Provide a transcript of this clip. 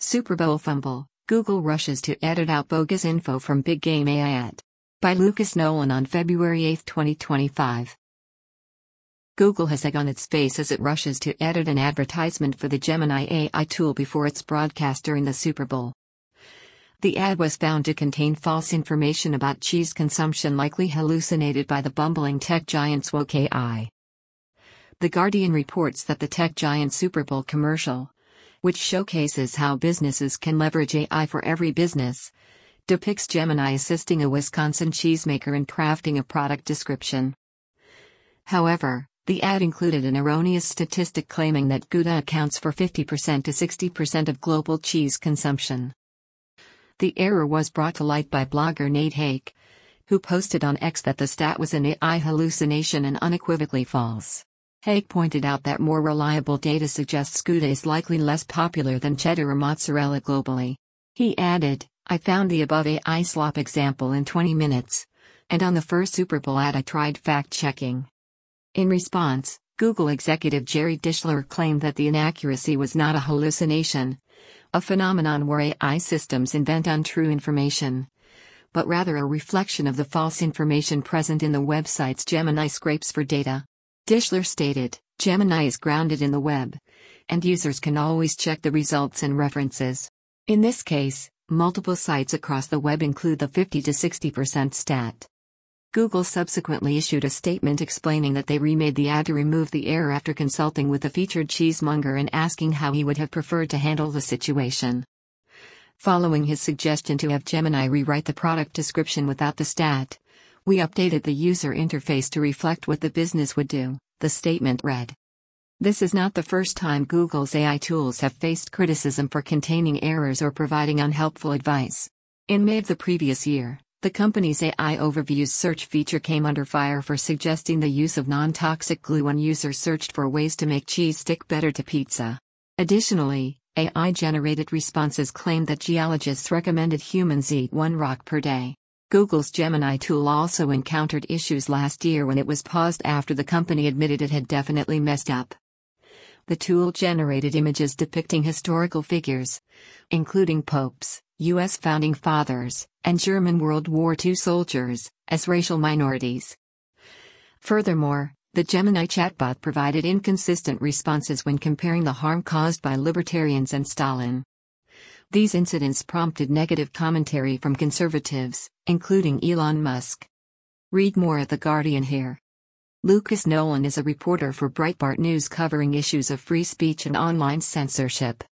Super Bowl fumble, Google rushes to edit out bogus info from Big Game AI ad. By Lucas Nolan on February 8, 2025. Google has egg on its face as it rushes to edit an advertisement for the Gemini AI tool before its broadcast during the Super Bowl. The ad was found to contain false information about cheese consumption likely hallucinated by the bumbling tech giant's woke AI. The Guardian reports that the tech giant Super Bowl commercial, which showcases how businesses can leverage AI for every business, depicts Gemini assisting a Wisconsin cheesemaker in crafting a product description. However, the ad included an erroneous statistic claiming that Gouda accounts for 50% to 60% of global cheese consumption. The error was brought to light by blogger Nate Hake, who posted on X that the stat was an AI hallucination and unequivocally false. Hake pointed out that more reliable data suggests Gouda is likely less popular than cheddar or mozzarella globally. He added, "I found the above AI slop example in 20 minutes. And on the first Super Bowl ad I tried fact-checking." In response, Google executive Jerry Dischler claimed that the inaccuracy was not a hallucination, a phenomenon where AI systems invent untrue information, but rather a reflection of the false information present in the website's Gemini scrapes for data. Dischler stated, "Gemini is grounded in the web, and users can always check the results and references. In this case, multiple sites across the web include the 50 to 60% stat." Google subsequently issued a statement explaining that they remade the ad to remove the error after consulting with the featured cheesemonger and asking how he would have preferred to handle the situation. Following his suggestion to have Gemini rewrite the product description without the stat, "We updated the user interface to reflect what the business would do," the statement read. This is not the first time Google's AI tools have faced criticism for containing errors or providing unhelpful advice. In May of the previous year, the company's AI Overviews search feature came under fire for suggesting the use of non-toxic glue when users searched for ways to make cheese stick better to pizza. Additionally, AI-generated responses claimed that geologists recommended humans eat 1 rock per day. Google's Gemini tool also encountered issues last year when it was paused after the company admitted it had definitely messed up. The tool generated images depicting historical figures, including popes, U.S. founding fathers, and German World War II soldiers, as racial minorities. Furthermore, the Gemini chatbot provided inconsistent responses when comparing the harm caused by libertarians and Stalin. These incidents prompted negative commentary from conservatives, including Elon Musk. Read more at The Guardian here. Lucas Nolan is a reporter for Breitbart News covering issues of free speech and online censorship.